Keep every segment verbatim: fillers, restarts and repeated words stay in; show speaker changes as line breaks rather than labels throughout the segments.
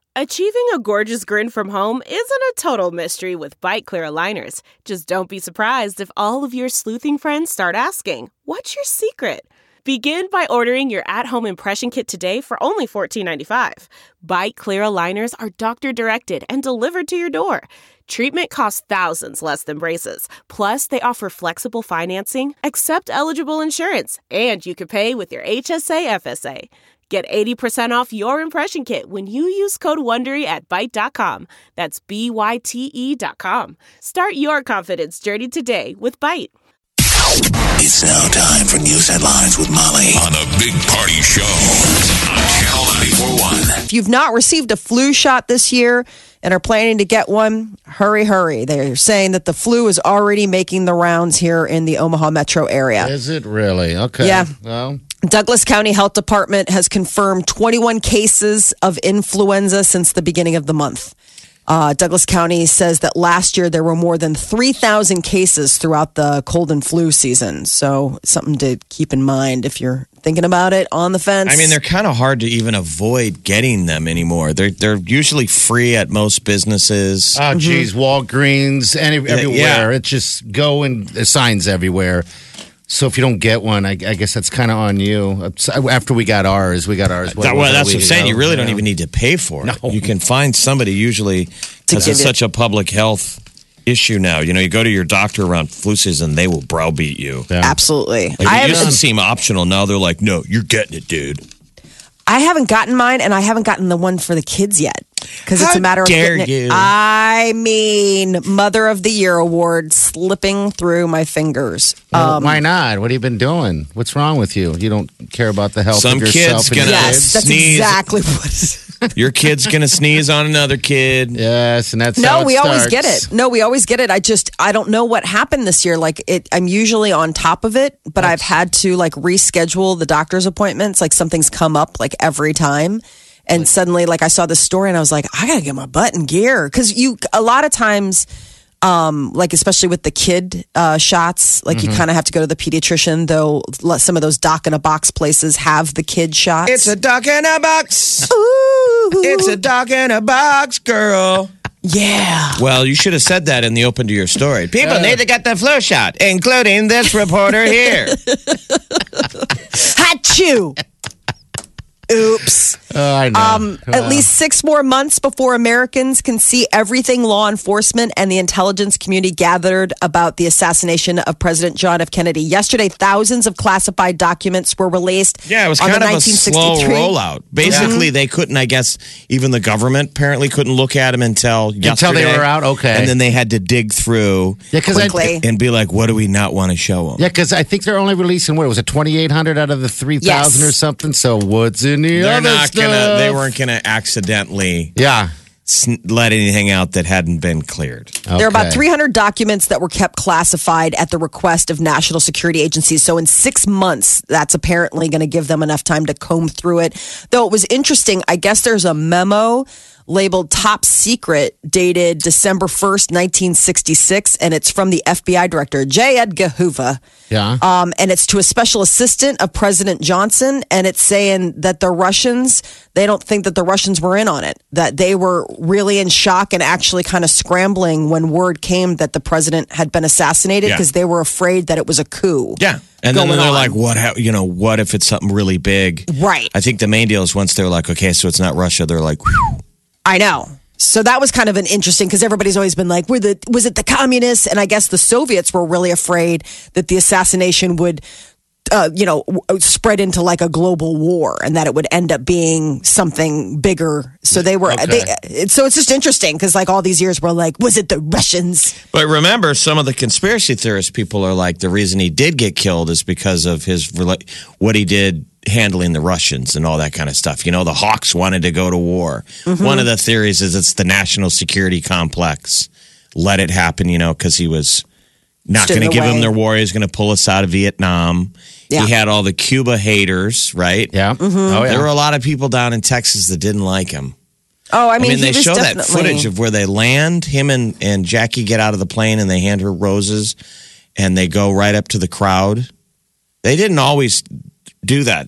Achieving a gorgeous grin from home isn't a total mystery with Bite Clear aligners. Just don't be surprised if all of your sleuthing friends start asking, "What's your secret?" Begin by ordering your at-home impression kit today for only fourteen ninety-five. Bite Clear aligners are doctor-directed and delivered to your door. Treatment costs thousands less than braces. Plus, they offer flexible financing, accept eligible insurance, and you can pay with your H S A F S A. Get eighty percent off your impression kit when you use code WONDERY at Byte dot com. That's B Y T E dot com. Start your confidence journey today with Byte.
It's now time for news headlines with Molly on the Big Party Show on Channel ninety-four point one.
If you've not received a flu shot this year and are planning to get one, hurry, hurry. They're saying that the flu is already making the rounds here in the Omaha metro area.
Is it really? Okay.
Yeah.
Well,
Douglas County Health Department has confirmed twenty-one cases of influenza since the beginning of the month. Uh, Douglas County says that last year there were more than three thousand cases throughout the cold and flu season. So something to keep in mind if you're thinking about it, on the fence.
I mean, they're kind of hard to even avoid getting them anymore. They're they're usually free at most businesses.
oh, geez, Walgreens, any, everywhere.
Yeah.
It's just go and there's signs everywhere. So if you don't get one, I, I guess that's kind of on you. After we got ours, we got ours. What,
That- well, that's what I'm saying.
ago?
You really don't
Yeah.
even need to pay for it.
No.
You can find somebody usually because
give
it's
it-
such a public health issue now. You know, you go to your doctor around flu season, they will browbeat you.
Yeah.
Absolutely.
Like,
I
it used to
haven't,
seem optional. Now they're like, no, you're getting it, dude.
I haven't gotten mine, and I haven't gotten the one for the kids yet. Because it's
How
a matter of
dare
getting it.
you.
I mean, Mother of the Year award slipping through my fingers.
Well,
Um,
why not? What have you been doing? What's wrong with you? You don't care about the health
Some
of yourself
kid's
and your
gonna-
yes,
kids?
that's
Sneeze.
exactly what.
Your kid's going to sneeze on another kid.
Yes, and that's how
No,
it
we always get
starts.
it. No, we always get it. I just I don't know what happened this year. Like it, I'm usually on top of it, but I've had to like reschedule the doctor's appointments. Like something's come up like every time, and suddenly like I saw this story and I was like, I gotta get my butt in gear because you a lot of times. Um, like especially with the kid uh, shots, like
Mm-hmm.
you kind of have to go to the pediatrician. Though let some of those doc in a box places have the kid shots.
It's a dog in a box.
Ooh.
It's a dog in a box, girl.
yeah.
Well, you should have said that in the open to your story. People need to get the flu shot, including this reporter here.
Achoo. Oops.
Oh, I know.
Um, at least six more months before Americans can see everything law enforcement and the intelligence community gathered about the assassination of President John F. Kennedy. Yesterday, thousands of classified documents were released.
Yeah, it was
on
kind
the
of a slow
nineteen sixty-three
rollout. Basically, they couldn't, I guess, even the government apparently couldn't look at them until yesterday.
they were out? Okay.
And then they had to dig through
Yeah, because I,
quickly.
and be like, what do we not want to show them?
yeah, 'cause I think they're only releasing, what, was it twenty-eight hundred out of the three thousand
Yes.
or something? So what's in the
They're
other
not
stuff?
gonna. They weren't gonna accidentally
Yeah.
sn- let anything out that hadn't been cleared.
There are about
Okay.
three hundred documents that were kept classified at the request of national security agencies. So in six months, that's apparently going to give them enough time to comb through it. Though it was interesting, I guess there's a memo labeled top secret dated December first, nineteen sixty-six, and it's from the F B I director, J. Edgar Hoover.
Yeah.
Um, and it's to a special assistant of President Johnson. And it's saying that the Russians, they don't think that the Russians were in on it, that they were really in shock and actually kind of scrambling when word came that the president had been assassinated
Yeah.
because they were afraid that it was a coup.
Yeah. And then
going
they're
on.
like, what, ha- you know, what if it's something really big?
Right.
I think the main deal is once they're like, okay, so it's not Russia, they're like, whew.
I know. So that was kind of an interesting because everybody's always been like, were the was it the communists? And I guess the Soviets were really afraid that the assassination would, uh, you know, w- spread into like a global war and that it would end up being something bigger. So they were,
Okay.
they, it, so it's just interesting because like all these years we're like, was it the Russians?
But remember, some of the conspiracy theorist people are like, the reason he did get killed is because of his rela- what he did handling the Russians and all that kind of stuff. You know, the Hawks wanted to go to war.
Mm-hmm.
One of the theories is it's the national security complex let it happen, you know, because he was not
Stood
going
in
to
the
give them
way.
their war. He was going to pull us out of Vietnam.
Yeah.
He had all the Cuba haters, right?
Yeah.
Mm-hmm.
Oh, yeah.
There were a lot of people down in Texas that didn't like him.
Oh, I mean, he
they
was
show that
definitely-
footage of where they land. Him and, and Jackie get out of the plane and they hand her roses and they go right up to the crowd. They didn't always do that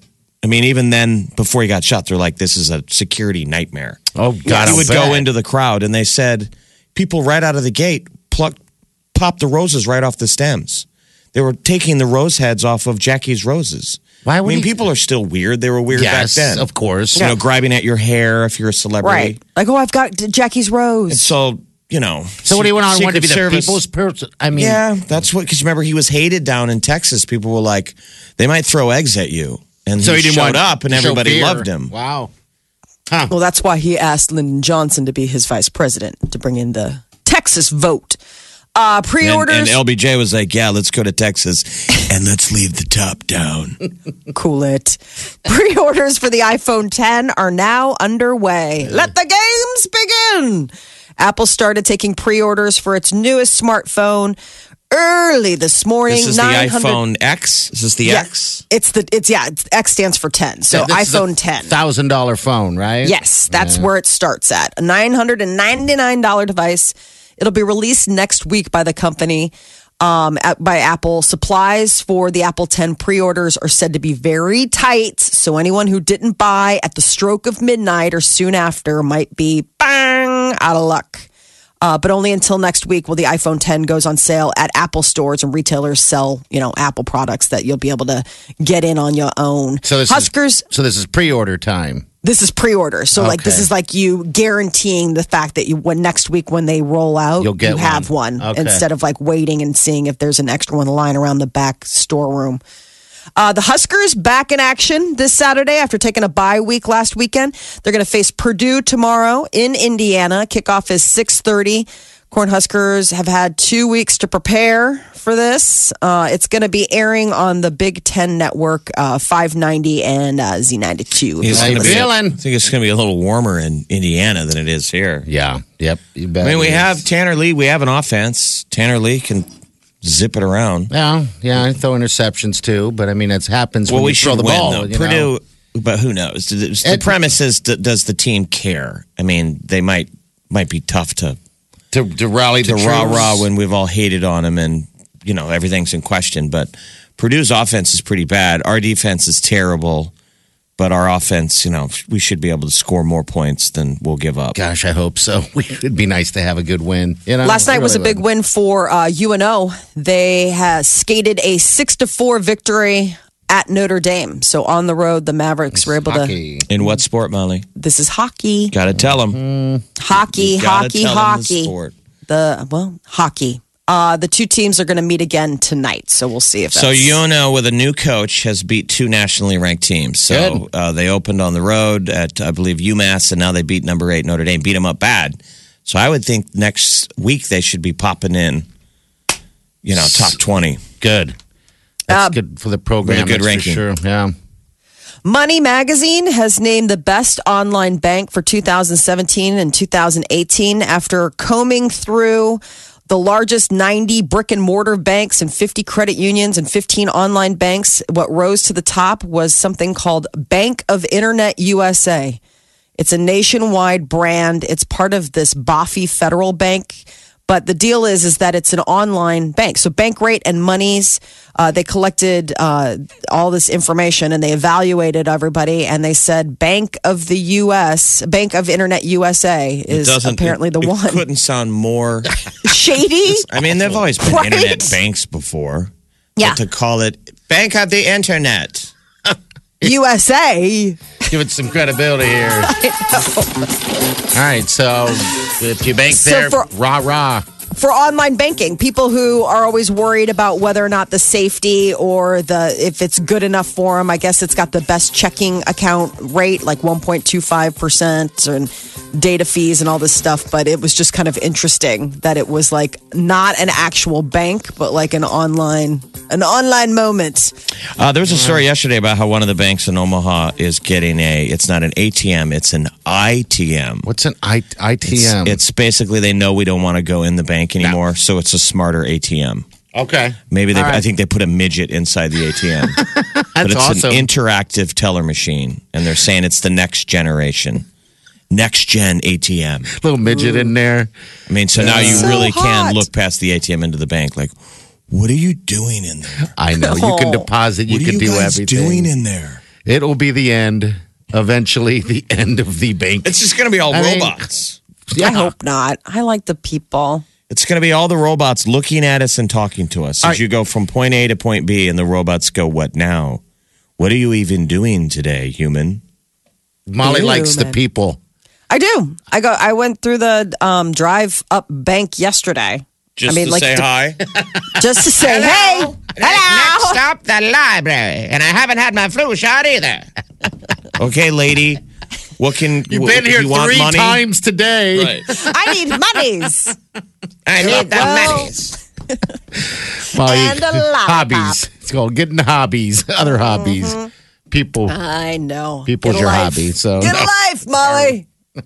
I mean, even then, before he got shot, they're like, this is a security nightmare.
Oh, God.
He
I'll
would
bet.
go into the crowd, and they said people right out of the gate plucked, popped the roses right off the stems. They were taking the rose heads off of Jackie's roses.
Why
I
would
mean,
he-
people are still weird. They were weird
Yes,
back then.
of course.
You know, grabbing at your hair if you're a celebrity.
Right. Like, oh, I've got Jackie's rose.
And so, you know.
So what do you want on?
Secret
Want to be the
Service-
people's person? I mean,
Yeah, that's what, because remember, he was hated down in Texas. People were like, they might throw eggs at you. And
so
he,
he didn't
showed
want
up, and
to show
everybody
fear.
loved him.
Wow.
Well, that's why he asked Lyndon Johnson to be his vice president to bring in the Texas vote. Uh,
And,
pre-orders.
and L B J was like, yeah, let's go to Texas, and let's leave the top down.
Cool it. Pre-orders for the iPhone ten are now underway. Let the games begin. Apple started taking pre-orders for its newest smartphone early this morning.
This is the
nine hundred
iPhone X? Is this the
Yeah,
X?
It's the it's yeah. It's, X stands for ten. So iPhone ten.
Thousand dollar phone, right?
Yes, that's where it starts at. A nine hundred ninety-nine dollars device. It'll be released next week by the company, um, at, by Apple. Supplies for the Apple ten pre-orders are said to be very tight. So anyone who didn't buy at the stroke of midnight or soon after might be bang out of luck. Uh, but only until next week will the iPhone ten goes on sale at Apple stores, and retailers sell, you know, Apple products that you'll be able to get in on your own.
So this
Huskers.
Is, so this is pre-order time.
This is pre-order, so like this
Okay.
is like you guaranteeing the fact that you when next week when they roll out,
You'll get
you have
one.
one
Okay.
instead of like waiting and seeing if there's an extra one lying around the back storeroom. Uh, the Huskers back in action this Saturday after taking a bye week last weekend. They're going to face Purdue tomorrow in Indiana. Kickoff is six thirty. Cornhuskers have had two weeks to prepare for this. Uh, it's going to be airing on the Big Ten Network, uh, five ninety and uh, Z ninety-two.
It's
How
gonna
you
be-
feeling?
I think it's going to be a little warmer in Indiana than it is here.
Yeah. Yep. You bet.
I mean, we
it is.
have Tanner Lee. We have an offense. Tanner Lee can zip it around.
Yeah. Yeah. I throw interceptions too, but I mean, it happens
Well,
when
we
you
should
throw the
win,
ball.
though.
you
Purdue,
know?
but who knows? The, the
It-
premise is, d- does the team care? I mean, they might might be tough to
to to rally
to
the
rah
troops.
rah when we've all hated on them and you know everything's in question. But Purdue's offense is pretty bad. Our defense is terrible, but our offense, you know, we should be able to score more points than we'll give up.
Gosh, I hope so. It'd be nice to have a good win. You know,
Last
I
night was a
really
big
would.
win for uh, U N O. They has skated a six to four victory at Notre Dame. So on the road, the Mavericks were able to.
Hockey.
In what sport, Molly?
This is hockey,
Got to tell them.
hockey, hockey, hockey.
sport.
The well, hockey. Uh, the two teams are going to meet again tonight, so we'll see if.
So
that's,
U N O with a new coach has beat two nationally ranked teams. So
Good.
uh, they opened on the road at I believe UMass, and now they beat number eight Notre Dame. Beat them up bad. So I would think next week they should be popping in. You know, top twenty.
Good. That's
Uh,
good for the program.
with a good
that's for
ranking.
Sure. Yeah.
Money Magazine has named the best online bank for two thousand seventeen and two thousand eighteen after combing through the largest ninety brick and mortar banks and fifty credit unions and fifteen online banks. What rose to the top was something called Bank of Internet U S A. It's a nationwide brand. It's part of this B A F I Federal Bank. But the deal is, is that it's an online bank. So Bankrate and Monies, uh, they collected uh, all this information and they evaluated everybody. And they said Bank of the U S, Bank of Internet U S A is apparently the
it,
one.
It couldn't sound more.
Shady?
I mean, they've always been
Right?
internet banks before.
Yeah.
But to call it Bank of the Internet.
U S A.
Give it some credibility here. All right. So if you bank
So
there,
for-
rah rah.
For online banking, people who are always worried about whether or not the safety or the if it's good enough for them, I guess it's got the best checking account rate, like one point two five percent, and data fees and all this stuff. But it was just kind of interesting that it was like not an actual bank, but like an online an online moment.
Uh, there was a story yesterday about how one of the banks in Omaha is getting a, it's not an A T M, it's an I T M.
What's an I- ITM?
It's, it's basically they know we don't want to go in the bank anymore, so it's a smarter A T M.
okay.
Maybe they,
All right.
I think they put a midget inside the A T M.
That's
but it's
awesome.
an interactive teller machine, and they're saying it's the next generation. Next gen A T M.
Little midget in there.
I mean, so now you
So
really
hot.
can look past the A T M into the bank. Like, what are you doing in there?
I know. You can
Oh.
deposit. You
what
can
are you
do
guys
everything.
doing in there?
It will be the end. Eventually, the end of the bank.
It's just going to be all
I mean,
robots.
Yeah.
I hope not. I like the people.
It's going to be all the robots looking at us and talking to us as
right.
you go from point A to point B, and the robots go, "What now? What are you even doing today, human?"
Molly
Ew,
likes the
man.
people.
I do. I go. I went through the um, drive up bank yesterday.
Just
I mean,
to
like
say
to-
hi.
Just to say, hey, hello.
stop, the library, and I haven't had my flu shot either. Okay, lady. What can
You've
wh-
been here
you want
three
money?
times today.
Right.
I need monies.
I need the
Well-
monies.
Molly,
And a lollipop.
hobbies. It's called getting hobbies. Other hobbies. People.
I know.
People's
Get a
your
life.
hobby. So
Get
no.
a life, Molly.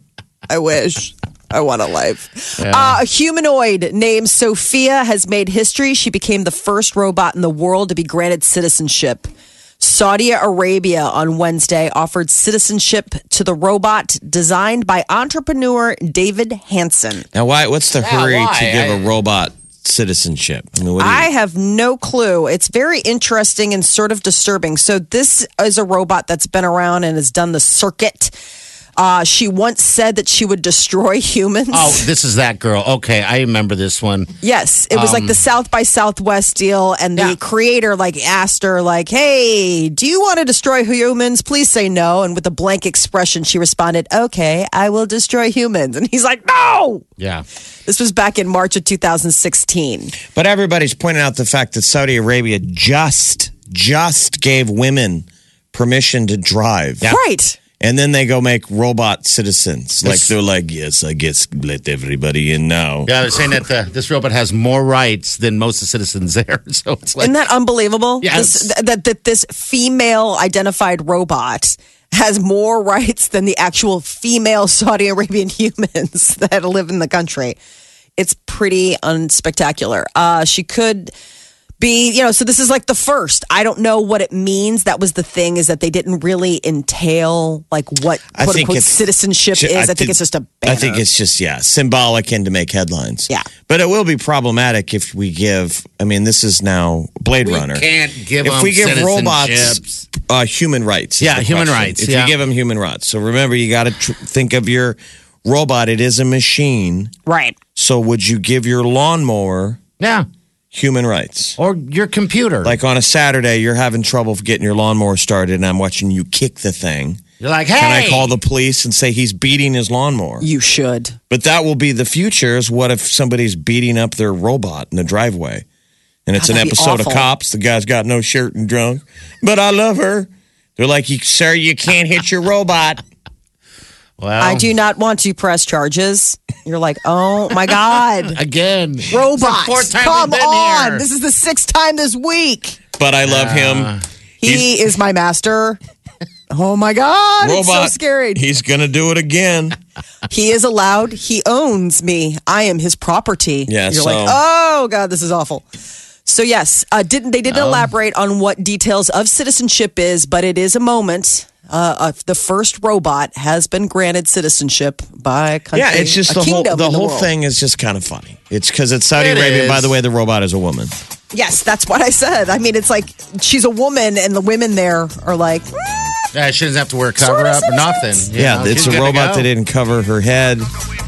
I wish. I want a life. Uh, a humanoid named Sophia has made history. She became the first robot in the world to be granted citizenship. Saudi Arabia on Wednesday offered citizenship to the robot designed by entrepreneur David Hansen.
Now, why? What's the hurry
why?
to give
I-
a robot citizenship? I mean, what do you,
I have no clue. It's very interesting and sort of disturbing. So this is a robot that's been around and has done the circuit. Uh, she once said that she would destroy humans.
Oh, this is that girl. Okay, I remember this one.
Yes, it was like the South by Southwest deal, and the
Yeah.
creator like asked her, like, "Hey, do you want to destroy humans? Please say no." And with a blank expression, she responded, "Okay, I will destroy humans." And he's like, "No!"
Yeah.
This was back in March of two thousand sixteen.
But everybody's pointing out the fact that Saudi Arabia just just gave women permission to drive.
Right.
And then they go make robot citizens. Like they're like, yes, I guess let everybody in now.
Yeah, they're saying that the, this robot has more rights than most of the citizens there. So it's like,
Isn't that unbelievable?
Yes.
This, that, that this female identified robot has more rights than the actual female Saudi Arabian humans that live in the country. It's pretty unspectacular. Uh, she could be, you know, so this is like the first. I don't know what it means. That was the thing, is that they didn't really entail like what
I
quote
think
unquote
it's-
citizenship
I
is. I think,
think-
it's just a banner.
I think it's just, yeah, symbolic and to make headlines.
Yeah.
But it will be problematic if we give, I mean, this is now Blade
we
Runner.
can't give
if
them
we give robots
citizenships.
uh, human rights. is
Yeah,
the
human
question.
rights,
If
yeah.
you give them human rights. So remember, you got to tr- think of your robot. It is a machine.
right.
So would you give your lawnmower
Yeah.
human rights?
Or your computer.
Like on a Saturday, you're having trouble getting your lawnmower started, and I'm watching you kick the thing.
You're like, hey.
Can I call the police and say he's beating his lawnmower?
You should.
But that will be the future. Is what if somebody's beating up their robot in the driveway, and it's
Oh,
an
that'd be
episode
awful.
of Cops. The guy's got no shirt and drunk, but I love her. They're like, "Sir, you can't hit your robot."
well,
I do not want to press charges. You're like, oh my God.
Again.
Robots,
It's the fourth time
come
we've been
on.
here.
This is the sixth time this week.
But I love him.
He is my master. Oh my God. It's so scary.
He's gonna do it again.
He is allowed. He owns me. I am his property.
Yeah,
You're
so-
like, oh God, this is awful. So yes, uh, didn't they didn't elaborate on what details of citizenship is, but it is a moment. Uh, uh, the first robot has been granted citizenship by a country.
Yeah, it's just
a
the whole
kingdom
the
in
whole
world.
thing is just kind of funny. It's because it's Saudi
It
Arabia.
is.
By the way, the robot is a woman.
Yes, that's what I said. I mean, it's like she's a woman, and the women there are like, mm,
Yeah, she doesn't have to wear a cover
Sort of
up or nothing.
citizens.
You
Yeah,
know,
it's
she's
a
good to
robot
go.
that didn't cover her head.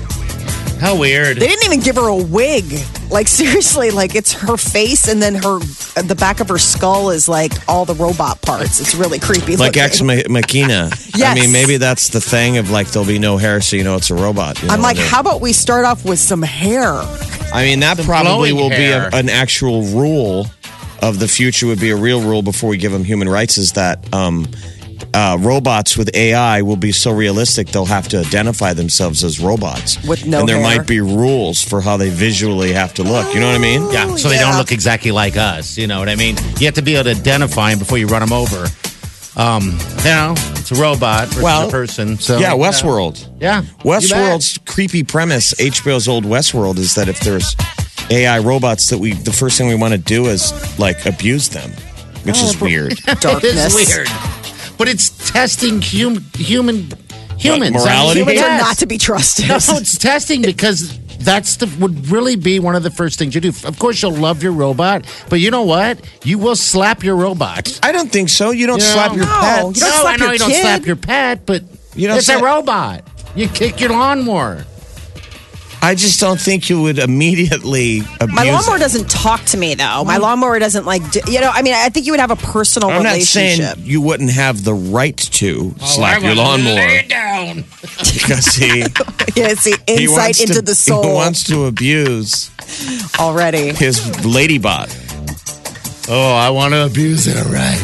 How weird.
they didn't even give her a wig. Like seriously, like it's her face, and then her the back of her skull is like all the robot parts. It's really creepy.
Like
looking.
Ex Machina. I
Yes.
mean, maybe that's the thing of like there'll be no hair, so you know it's a robot. you
I'm
know,
like,
and it-
how about we start off with some hair?
I mean, that probably
flowing
will
hair.
be a, an actual rule of the future. Would be a real rule before we give them human rights. Is that um, uh, robots with A I will be so realistic they'll have to identify themselves as robots
With no
and there
hair.
might be rules for how they visually have to look. You know what I mean?
Yeah, so they
yeah.
don't look exactly like us. You know what I mean? You have to be able to identify them before you run them over. Um, you know, it's a robot versus
Well,
a person. So
Yeah, Westworld.
Yeah,
Westworld's creepy premise, H B O's old Westworld, is that if there's A I robots, that we the first thing we want to do is like abuse them, which is weird.
It
Darkness.
is weird, but it's testing hum, human humans.
What, morality?
I mean,
Humans
yes.
are not to be trusted.
No, it's testing because that's the would really be one of the first things you do. Of course, you'll love your robot, but you know what? You will slap your robot.
I don't think so. You don't
You know?
slap your
No,
pet.
you don't
no,
slap
I know
your
you don't
kid.
slap your pet, but
You don't
it's
slap-
a robot. You kick your lawnmower.
I just don't think you would immediately abuse
My lawnmower
it.
doesn't talk to me though. My lawnmower doesn't like, do, you know. I mean, I think you would have a personal
I'm not saying
relationship.
you wouldn't have the right to slap
I'm
your
gonna
lawnmower
lay it down.
because he,
Yeah, see,
he
insight
wants
into
to,
the soul
he wants to abuse
already.
his ladybot.
Oh, I want to abuse it. All right.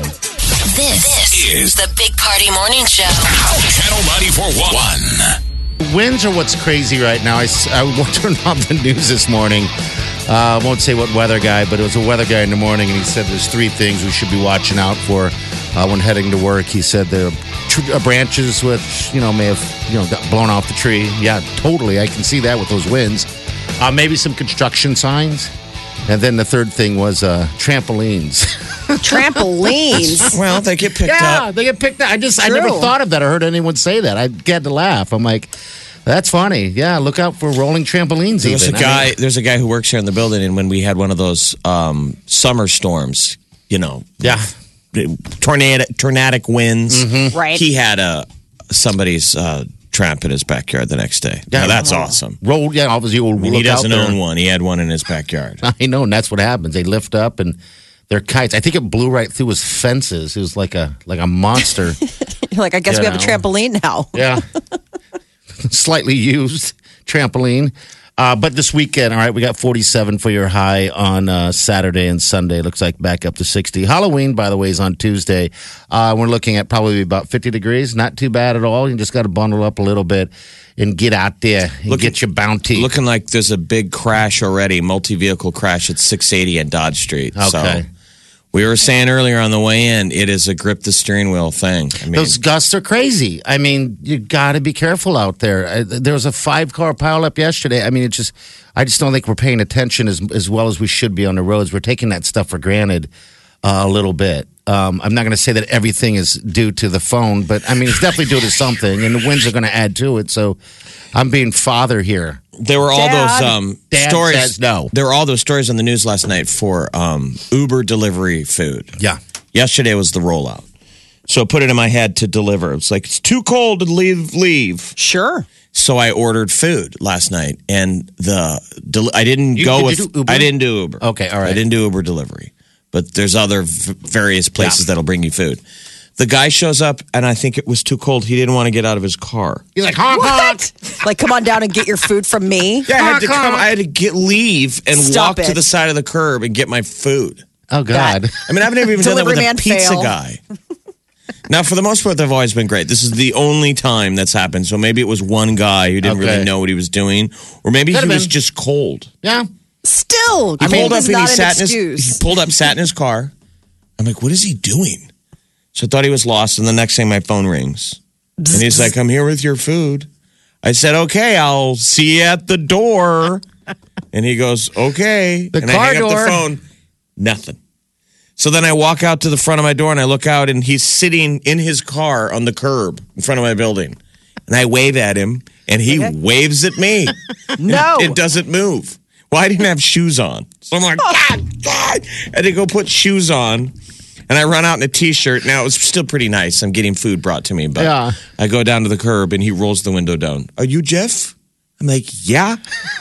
This, this is the Big Party Morning Show.
Channel ninety-four point one.
Winds are what's crazy right now. I, s- I turned on the news this morning. Uh, I won't say what weather guy, but it was a weather guy in the morning, and he said there's three things we should be watching out for uh, when heading to work. He said the tr- uh, branches, which you know may have you know got blown off the tree. Yeah, totally. I can see that with those winds. Uh, maybe some construction signs, and then the third thing was uh, trampolines.
Trampolines.
Well, they get picked
yeah,
up.
they get picked up. I just I
True.
never thought of that. I heard anyone say that. I had to laugh. I'm like, that's funny. Yeah, look out for rolling trampolines.
There's a
even. I
guy.
mean,
there's a guy who works here in the building, and when we had one of those um, summer storms, you know,
yeah.
tornado, tornadic winds,
Right.
he had a somebody's uh, tramp in his backyard the next day.
Yeah.
Now, that's awesome.
Roll, yeah, obviously you'll
I mean,
look
he doesn't
out there.
own one. He had one in his backyard.
I know, and that's what happens. They lift up and they're kites. I think it blew right through his fences. It was like a like a monster.
You're like, I guess
You
we have a
know.
trampoline now.
yeah, slightly used trampoline. Uh, but this weekend, all right, we got forty-seven for your high on uh, Saturday and Sunday. Looks like back up to sixty. Halloween, by the way, is on Tuesday. Uh, we're looking at probably about fifty degrees. Not too bad at all. You just got to bundle up a little bit and get out there and
Look
get
at-
your bounty.
Looking like there's a big crash already, multi-vehicle crash at six eighty at Dodge Street.
Okay.
So we were saying earlier on the way in, it is a grip the steering wheel thing. I mean,
Those gusts are crazy. I mean, you got to be careful out there. Uh, There was a five car pileup yesterday. I mean, it just, I just don't think we're paying attention as as well as we should be on the roads. We're taking that stuff for granted uh, a little bit. Um, I'm not going to say that everything is due to the phone, but I mean, it's definitely due to something, and the winds are going to add to it. So I'm being father here.
there were all
Dad.
those um,
Dad
stories.
says no.
There were all those stories on the news last night for um, Uber delivery food.
Yeah.
Yesterday was the rollout. So I put it in my head to deliver. It's like, it's too cold to leave, leave.
Sure.
So I ordered food last night, and the del- I didn't
You-
go
did
with
you do Uber?
I didn't do Uber.
Okay, all right.
I didn't do Uber delivery, but there's other v- various places
Yeah.
that'll bring you food. The guy shows up, and I think it was too cold. He didn't want to get out of his car.
He's like, honk, honk.
What? Like, come on down and get your food from me.
Yeah, I had to
Honk,
come.
honk.
I had to get leave and
Stop
walk to
it.
the side of the curb and get my food.
Oh, God.
I mean, I've never even done that with
Delivery
a
man
pizza
fail.
guy. Now, for the most part, they've always been great. This is the only time that's happened. So maybe it was one guy who didn't
Okay.
really know what he was doing, or maybe
Could've
he was
been.
just cold.
Yeah.
Still,
He
cold
pulled up
is
and he
not an
sat in his
excuse.
he pulled up, sat in his car. I'm like, what is he doing? So I thought he was lost, and the next thing my phone rings, and he's like, "I'm here with your food." I said, "Okay, I'll see you at the door." And he goes, "Okay."
The
and
car
I hang
door.
up the phone. Nothing. So then I walk out to the front of my door, and I look out, and he's sitting in his car on the curb in front of my building. And I wave at him, and he waves at me.
No.
It doesn't move. Well, I didn't have shoes on. So I'm like, God, God. I had to go put shoes on. And I run out in a T-shirt. Now, it was still pretty nice. I'm getting food brought to me. But
Yeah.
I go down to the curb, and he rolls the window down. Are you Jeff? I'm like, yeah.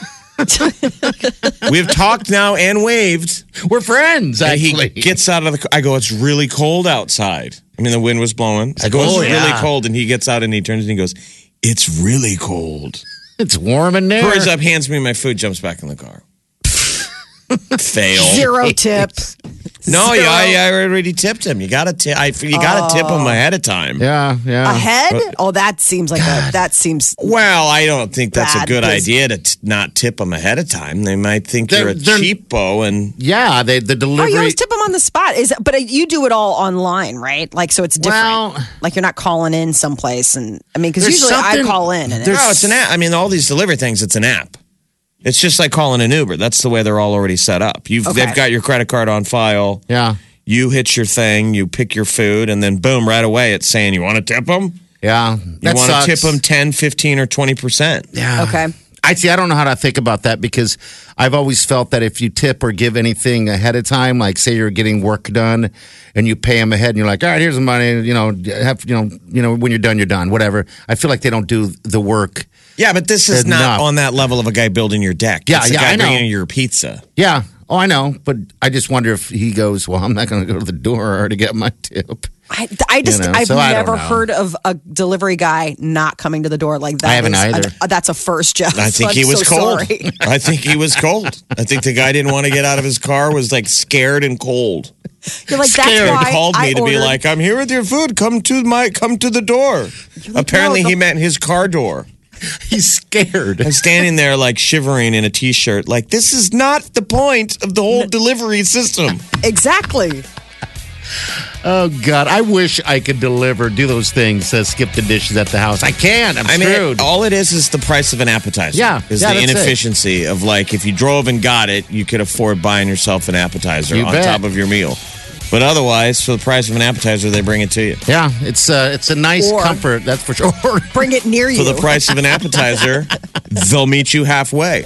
We've talked now and waved.
We're friends,
And
actually.
he gets out of the car. I go, it's really cold outside. I mean, the wind was blowing. I go, it's
Oh,
really
yeah.
cold. And he gets out, and he turns, and he goes, it's really cold.
It's warm in there.
Hurries up, hands me my food, jumps back in the car. Fail.
Zero tip.
No,
Zero.
yeah, I, I already tipped him. You got to tip. I, you got to tip him ahead of time.
Yeah, yeah.
Ahead? Oh, that seems like a, that seems.
Well, I don't think that's
Bad
a good
business.
idea to t- not tip them ahead of time. They might think
They're-
you're a
they're-
cheapo, and
Yeah, they, the
Oh,
delivery.
you always tip them on the spot. Is but you do it all online, right? Like, so it's different.
Well-
like you're not calling in someplace, and I mean, because
There's
usually I
something-
call in, and
there's-
it's,
no, it's an app. I mean, all these delivery things, it's an app. It's just like calling an Uber. That's the way they're all already set up. You've
Okay.
they've got your credit card on file.
yeah,
You hit your thing, you pick your food, and then boom, right away, it's saying you want to tip them.
yeah.
You
That
want
sucks.
to tip them ten, fifteen, or twenty percent.
Yeah.
okay.
I see. I don't know how to think about that because I've always felt that if you tip or give anything ahead of time, like say you're getting work done and you pay them ahead and you're like, all right, here's the money, you know, have, you know, you know, when you're done, you're done, whatever. I feel like they don't do the work.
Yeah, but this is
enough.
not on that level of a guy building your deck.
Yeah,
it's the
yeah,
guy
I know.
bringing your pizza.
Yeah. Oh, I know. But I just wonder if he goes, well, I'm not going to go to the door to get my tip.
I, I just,
You know,
I've
so I don't
never
know.
heard of a delivery guy not coming to the door like that.
I haven't
is
either.
an- that's a first, Jeff.
I think
I'm
he was
so
cold.
sorry.
I think he was cold. I think the guy didn't want to get out of his car, was like scared and cold.
You're like,
Scared.
that's why
Called me
I
to be
ordered-
like, I'm here with your food. Come to my, come to the door.
like,
Apparently,
no,
he
the-
meant his car door.
He's scared.
I'm standing there like shivering in a t-shirt. Like, this is not the point of the whole delivery system.
Exactly.
Oh, God. I wish I could deliver, do those things, uh, skip the dishes at the house. I can't. I'm
I mean,
screwed.
all it is is the price of an appetizer.
Yeah,
Is
yeah,
the
that's it.
inefficiency of like, if you drove and got it, you could afford buying yourself an appetizer
You
on
bet.
top of your meal. But otherwise, for the price of an appetizer, they bring it to you.
yeah, it's uh, it's a nice
Or-
comfort, that's for sure.
Bring it near
For
you.
the price of an appetizer, they'll meet you halfway.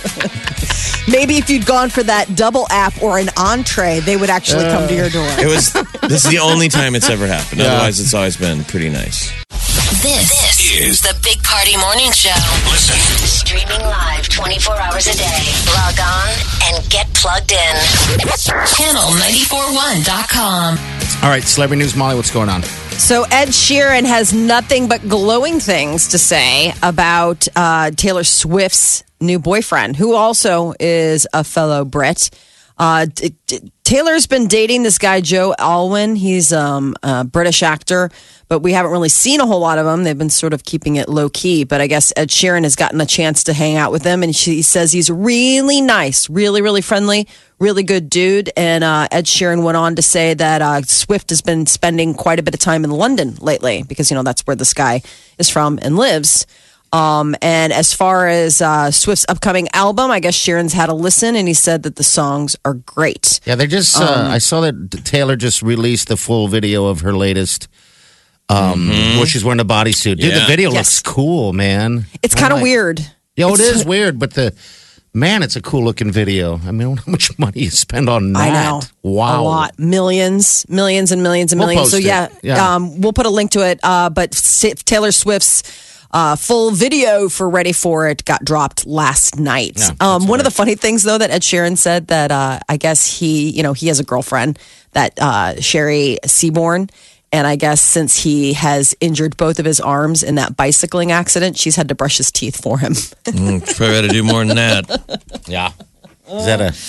Maybe if you'd gone for that double app or an entree, they would actually come to your door.
It was. This is the only time it's ever happened. Otherwise, it's always been pretty nice.
This, this is the Big Party Morning Show.
Listen.
Streaming live twenty-four hours a day. Log on and get plugged in. channel nine four one dot com.
All right, celebrity news, Molly, what's going on?
So Ed Sheeran has nothing but glowing things to say about uh, Taylor Swift's new boyfriend, who also is a fellow Brit. Uh, t- t- Taylor's been dating this guy, Joe Alwyn. He's um, a British actor, but we haven't really seen a whole lot of him. They've been sort of keeping it low key. But I guess Ed Sheeran has gotten a chance to hang out with him, and she says he's really nice, really, really friendly, really good dude. And uh, Ed Sheeran went on to say that uh, Swift has been spending quite a bit of time in London lately because, you know, that's where this guy is from and lives. Um, and as far as uh, Swift's upcoming album, I guess Sheeran's had a listen, and he said that the songs are great.
Yeah, they just, uh,
Um,
I saw that Taylor just released the full video of her latest, um, where she's wearing a bodysuit. Dude,
Yeah.
the video
Yes.
looks cool, man.
It's
I'm
kind of
like-
weird.
Yeah, it
It's-
is weird, but the, man, it's a cool looking video. I mean, how much money you spend on that?
I know.
Wow.
A lot. Millions, millions and millions and
We'll
millions. So,
post it.
yeah,
Yeah.
Um, we'll put a link to it. Uh, but S- Taylor Swift's uh, full video for Ready For It got dropped last night.
Yeah,
um,
that's
one of the funny things, though, that Ed Sheeran said that uh, I guess he, you know, he has a girlfriend, that uh, Sherry Seaborn. And I guess since he has injured both of his arms in that bicycling accident, she's had to brush his teeth for him.
Mm, probably got to do more than that.
Yeah. Is that a,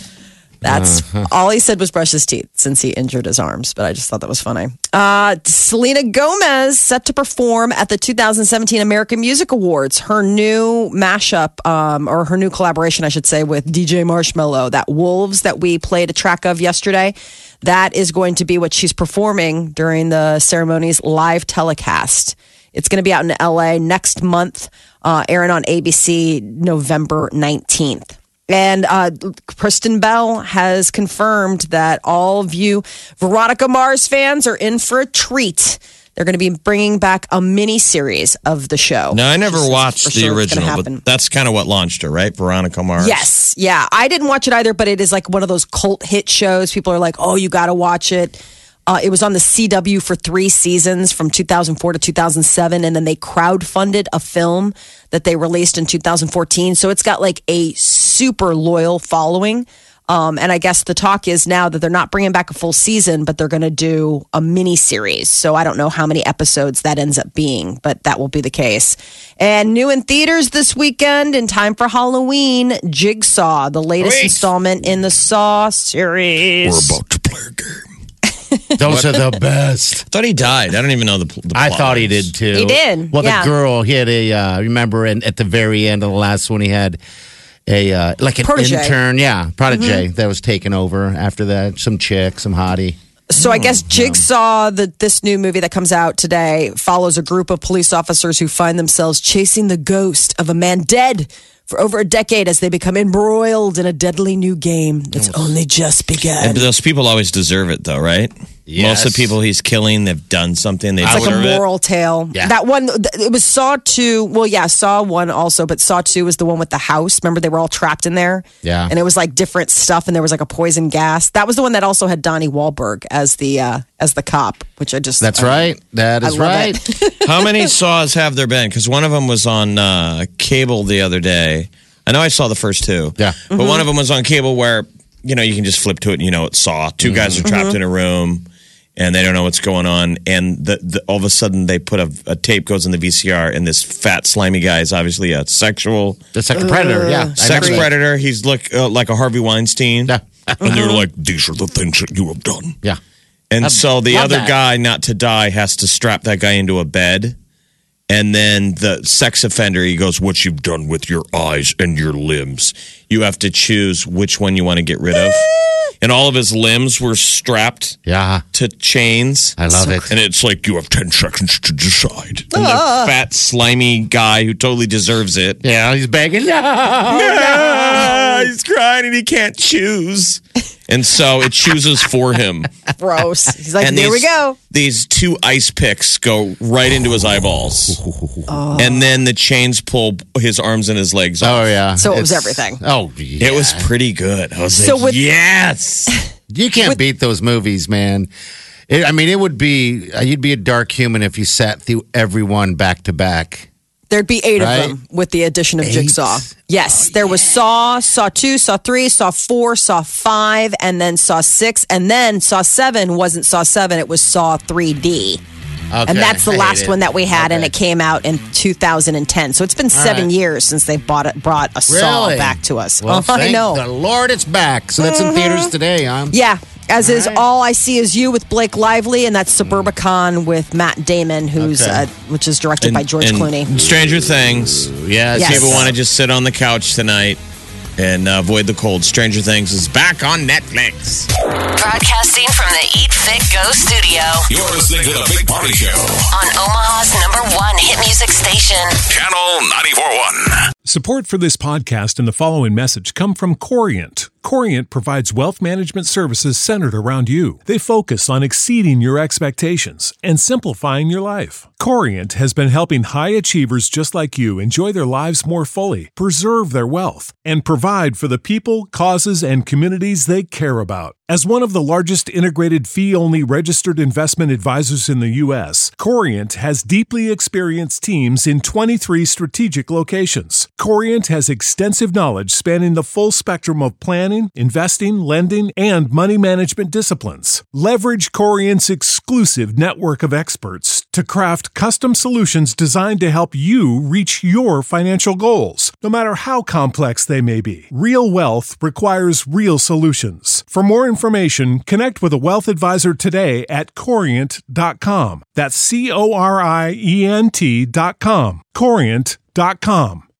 That's all he said was brush his teeth since he injured his arms. But I just thought that was funny. Uh, Selena Gomez set to perform at the two thousand seventeen American Music Awards. Her new mashup, um, or her new collaboration, I should say, with D J Marshmello, that Wolves that we played a track of yesterday, that is going to be what she's performing during the ceremony's live telecast. It's going to be out in L A next month, uh, airing on A B C November nineteenth. And uh, Kristen Bell has confirmed that all of you Veronica Mars fans are in for a treat. They're going to be bringing back a mini series of the show.
No, I never
She says
watched
for
the
sure it's gonna
original,
happen.
but that's kind of what launched her, right? Veronica Mars.
Yes, yeah. I didn't watch it either, but it is like one of those cult hit shows. People are like, oh, you got to watch it. Uh, it was on the C W for three seasons from two thousand four to two thousand seven. And then they crowdfunded a film that they released in two thousand fourteen. So it's got like a super loyal following. Um, and I guess the talk is now that they're not bringing back a full season, but they're going to do a mini series. So I don't know how many episodes that ends up being, but that will be the case. And new in theaters this weekend in time for Halloween, Jigsaw, the latest
Wait.
installment in the Saw series.
we're about to play a game. Those are the best.
I thought he died. I don't even know the, the
I
plot
thought he
lines.
did too.
He did,
Well,
yeah.
the girl, he had a, uh, remember, and at the very end of the last one, he had a, uh, like an
Protege.
intern. Yeah, protege that was taken over after that. Some chick, some hottie.
So I guess Jigsaw, the, this new movie that comes out today, follows a group of police officers who find themselves chasing the ghost of a man dead for over a decade as they become embroiled in a deadly new game that's only just
And
begun.
those people always deserve it, though, right?
Yes.
Most of the people he's killing, they've done something. They
It's like a
deserve it.
moral tale.
Yeah.
That one, th- it was Saw two. Well, yeah, Saw one also, but Saw two was the one with the house. Remember, they were all trapped in there?
Yeah.
And it was like different stuff, and there was like a poison gas. That was the one that also had Donnie Wahlberg as the uh, as the cop, which I just.
That's
uh,
right. That
I
is
love
right.
it.
How many Saws have there been? Because one of them was on uh, cable the other day. I know I saw the first two.
Yeah.
But
Mm-hmm.
one of them was on cable where, you know, you can just flip to it and you know it's Saw. Two guys are trapped
Mm-hmm.
in a room and they don't know what's going on. And the, the, all of a sudden they put a, a tape goes in the V C R and this fat, slimy guy is obviously a sexual
It's like a predator. Yeah. I
sex
remember that.
predator. He's look, uh, like a Harvey Weinstein.
Yeah.
And they're like, these are the things that you have done.
Yeah.
And
Love-
so the
love
other
that.
guy, not to die, has to strap that guy into a bed. And then the sex offender, he goes, what you've done with your eyes and your limbs. You have to choose which one you want to get rid of. And all of his limbs were strapped
Yeah.
to chains.
I love it.
And it's like, you have ten seconds to decide. And the fat, slimy guy who totally deserves it.
Yeah. He's begging. Yeah.
Ah, he's crying and he can't choose. And so it chooses for him.
Gross. He's like,
And
there we
these-
go.
These two ice picks go right into his eyeballs.
Oh.
And then the chains pull his arms and his legs off.
Oh, yeah.
So it was
It's-
everything.
Oh, yeah.
It was pretty good. I was
So
like,
with-
yes.
You can't beat those movies, man. It, I mean, it would be, uh, you'd be a dark human if you sat through every one back to back.
There'd be eight
Right?
of them with the addition of
Eight?
Jigsaw. Yes, there was Saw, Saw two, Saw three, Saw four, Saw five, and then Saw six, and then Saw seven wasn't Saw seven; it was Saw three D,
Okay.
and that's the
I hate
last
it.
one that we had, and
Okay.
it came out in two thousand ten. So it's been seven
right.
years since they bought it, brought a Saw
Really?
back to us.
Well,
Oh, I
thank
know.
the Lord it's back. So that's in theaters today, huh?
Yeah, as is
right.
All I See Is You with Blake Lively, and that's Suburbicon with Matt Damon, who's
Okay.
uh, which is directed by George
and
Clooney.
Stranger Things.
Yes.
Yes.
People want to just sit on the couch tonight and uh, avoid the cold. Stranger Things is back on Netflix.
Broadcasting from the Eat Fit Go studio
You're listening to the Big Party Show.
on Omaha's number one hit music station.
Channel ninety-four point one.
Support for this podcast and the following message come from Corient. Corient provides wealth management services centered around you. They focus on exceeding your expectations and simplifying your life. Corient has been helping high achievers just like you enjoy their lives more fully, preserve their wealth, and provide for the people, causes, and communities they care about. As one of the largest integrated fee-only registered investment advisors in the U S, Corient has deeply experienced teams in twenty-three strategic locations. Corient has extensive knowledge spanning the full spectrum of planning, investing, lending, and money management disciplines. Leverage Corient's exclusive network of experts to craft custom solutions designed to help you reach your financial goals, no matter how complex they may be. Real wealth requires real solutions. For more information, connect with a wealth advisor today at corient dot com. That's C O R I E N T dot com. corient dot com.